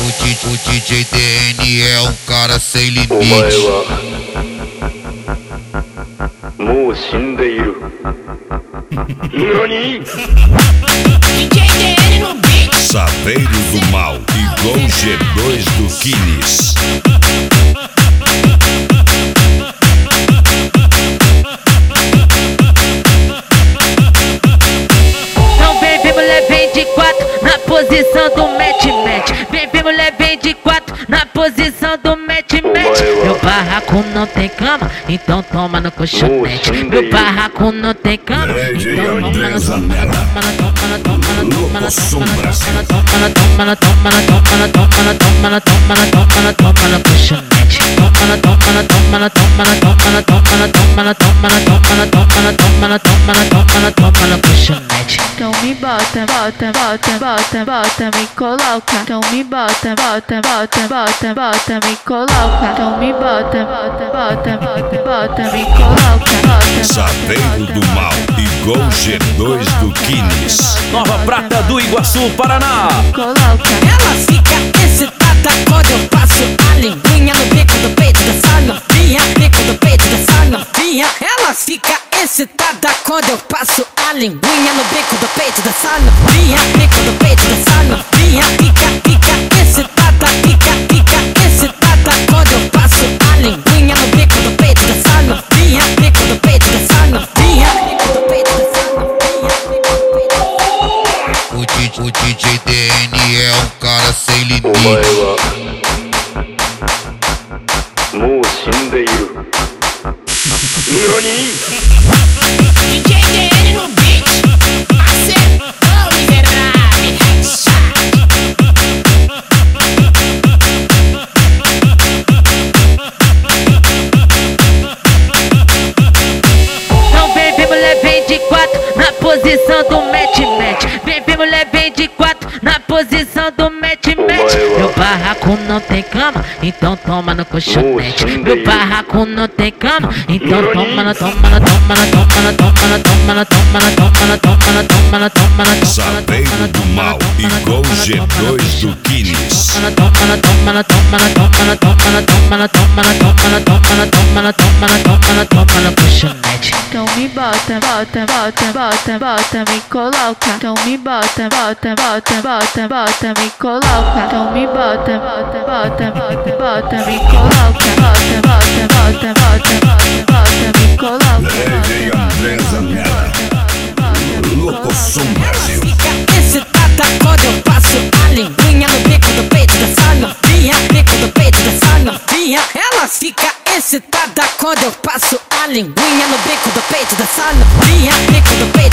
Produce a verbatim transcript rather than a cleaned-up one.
O D J D N é um cara sem limite. お前はもう死んでいる。何？ D J D N no beat. Saveiro do Mal, igual G dois do Guinness. Não vem, vem mulher, vem de quatro na posição do match-match. Vem, vem mulher, vem de quatro na posição do match-match. Meu barraco não tem cama, então toma no colchonete. Meu barraco não tem cama, então toma no colchonete. Então me bota, bota, bota, bota, bota, me coloca. Então me bota, bota, bota, bota, bota, me coloca. Então me bota, bota, bota, bota, bota, me coloca. Saveiro do Mal, igual G dois do Guinness. Nova Prata do Iguaçu, Paraná. Coloca. Ela fica excitada quando eu passo a linguinha no bico do peito dessa novinha. Bico do peito dessa novinha. Ela fica excitada quando eu passo a linguinha no bico do peito dessa novinha. Bico do peito dessa novinha. Fica, fica excitada, fica, fica excitada quando eu passo a linguinha no bico do peito dessa novinha. Bico do peito dessa novinha. Bico do peito dessa novinha. O D J D N é um cara sem お前 limite. はもう死んでいる。何？ D J D N no beat. Acertou, miserável. Não vem, vem mulher, vem de quatro na posição do match-match. Vem, vem mulher, vem de quatro na posição do match-match. Meu barraco não tem cama, então toma no colchonete. Meu barraco não tem cama, então toma na, toma na, toma na, toma na, toma na, toma na, toma na, toma na, toma na, toma na, toma na. Saveiro do Mal, igual G dois do Guinness. Toma na, toma na, toma na, toma na, toma na, toma na, toma na, toma na, toma na, toma na, toma na, toma na, toma na, toma na colchonete. Então me bota, bota, bota, bota, bota, me coloca. Então me bota, bota, bota, bota, bota, me coloca. Então me bota, bota, bota, bota, bota, me coloca. Bota, bota, bota, bota, bota, bota, me coloca. Lady Andresa Mera, Louco Som Brasil. Fica excitada quando eu passo a linguinha no bico do peito dessa novinha. Bico do peito dessa novinha. Ela fica excitada quando eu passo a linguinha no bico do peito dessa novinha. Bico do peito